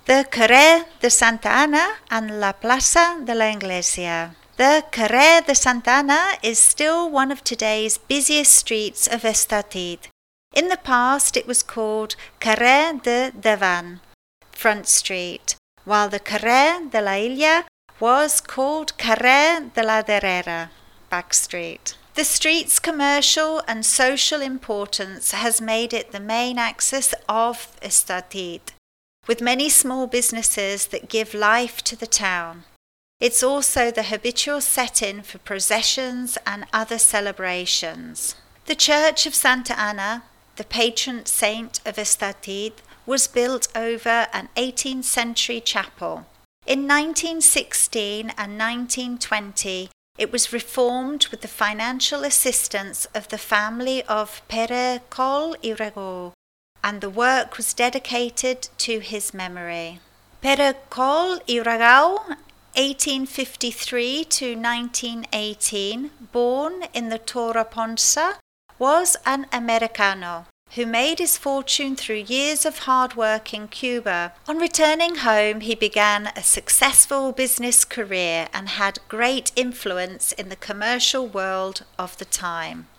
The Carrer de Santa Ana and La Plaza de la Iglesia. The Carrer de Santa Ana is still one of today's busiest streets of Estartit. In the past it was called Carrer de Davant, Front Street, while the Carrer de la Illa was called Carrer de la Darrera, Back Street. The street's commercial and social importance has made it the main axis of Estartit, with many small businesses that give life to the town. It's also the habitual setting for processions and other celebrations. The Church of Santa Ana, the patron saint of Estartit, was built over an 18th century chapel. In 1916 and 1920, it was reformed with the financial assistance of the family of Pere Coll i Ragó, and the work was dedicated to his memory. Pere Coll i Ragó, 1853 to 1918, born in the Torre Ponsa, was an Americano who made his fortune through years of hard work in Cuba. On returning home, he began a successful business career and had great influence in the commercial world of the time.